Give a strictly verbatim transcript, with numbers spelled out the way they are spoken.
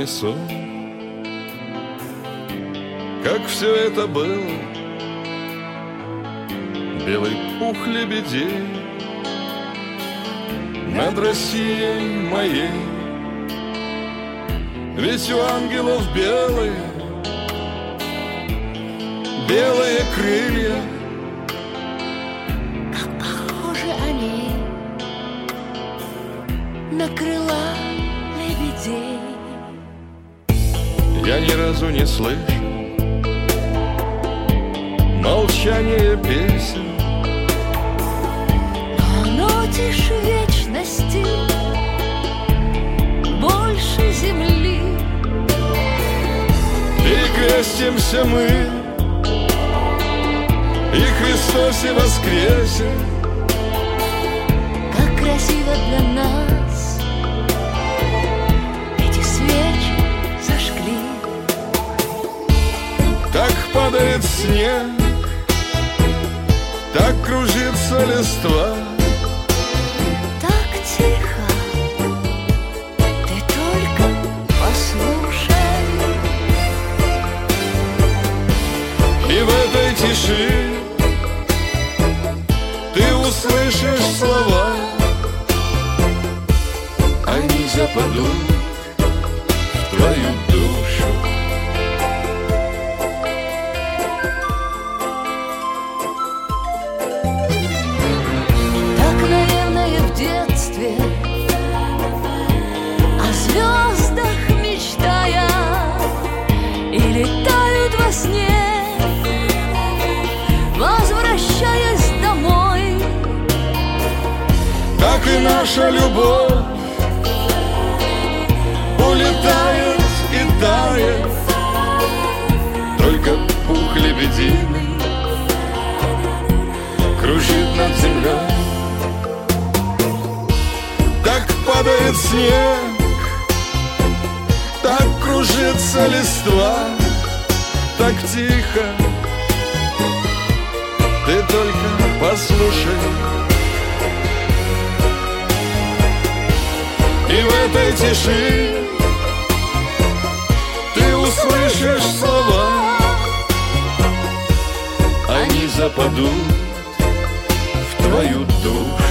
сон, как все это было. Белый пух лебедей над Россией моей. Ведь у ангелов белые, белые крылья. Как похожи они на крыла лебедей. Я ни разу не слышал молчание песен, но оно тише вечности, больше земли. Перекрестимся мы, и Христос и воскресен. Как красиво для нас эти свечи зажгли. Так падает снег, так кружится листва. Так тихо, ты только послушай. И в этой тиши ты услышишь слова, они западут в твою душу. Так, наверное, в детстве о звездах мечтая и летают во сне, возвращаясь домой. Так и наша любовь улетает и тает, только пух лебединый кружит над землей. Так падает снег, так кружится листва, так тихо, ты только послушай. И в этой тиши ты услышишь слова, они западут в твою душу.